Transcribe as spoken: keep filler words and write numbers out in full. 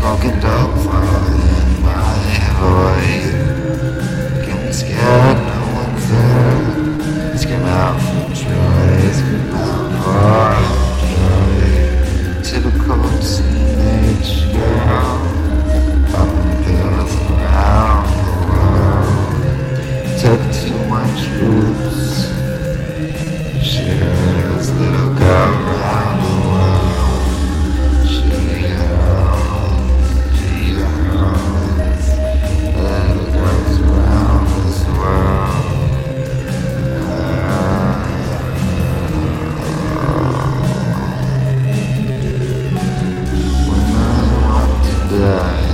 Smoking dope in my void. Getting scared, no one's there. Scream out for joy, scream out for joy. Typical teenage girl, popping pills around the world. Took too much booze. Shares little girl around the world. She hurls, she hurls. Little girls around this world. When I want to die.